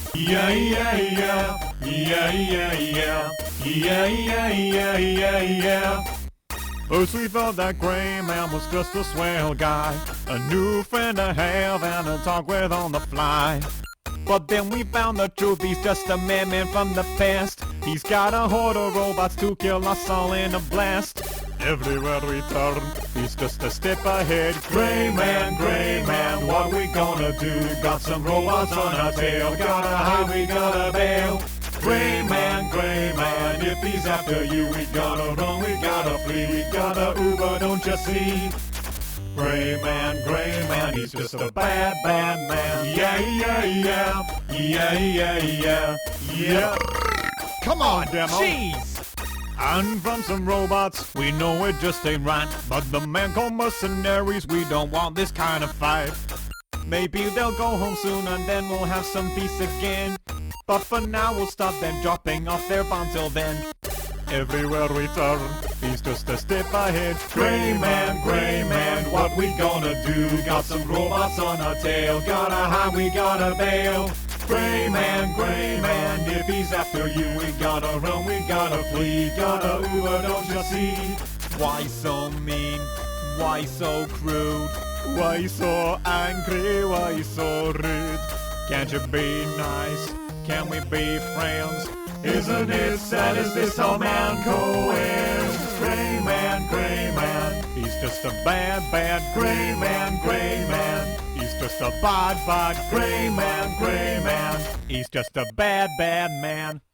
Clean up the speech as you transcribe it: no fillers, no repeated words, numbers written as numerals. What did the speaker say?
Yeah, yeah, yeah. Yeah, yeah, yeah. Yeah, yeah, yeah, yeah, yeah. First we thought that Gray Man was just a swell guy, a new friend to have and to talk with on the fly. But then we found the truth, he's just a man from the past. He's got a horde of robots to kill us all in a blast. Everywhere we turn, he's just a step ahead. Gray Man, what we gonna do? Got some robots on our tail, gotta hide, we gotta bail. Gray Man, if he's after you, we gotta run, we gotta flee, we gotta Uber, don't you see? Gray Man, he's just a bad man. Yeah, yeah, yeah. Yeah, yeah, yeah. Yeah. Come on, Demo. Jeez! And from some robots, we know it just ain't right. But the man called mercenaries, we don't want this kind of fight. Maybe they'll go home soon and then we'll have some peace again. But for now we'll stop them dropping off their bombs till then. Everywhere we turn, he's just a step ahead. Gray Man, what we gonna do? Got some robots on our tail, gotta hide, we gotta bail. Gray Man, if he's after you, we gotta run, we gotta flee, gotta Uber, don't you see? Why so mean? Why so crude? Why so angry? Why so rude? Can't you be nice? Can we be friends? Isn't it sad? Is this all man co-ends? Gray Man, he's just a bad Gray Man. He's just a bad Gray Man. He's just a bad man.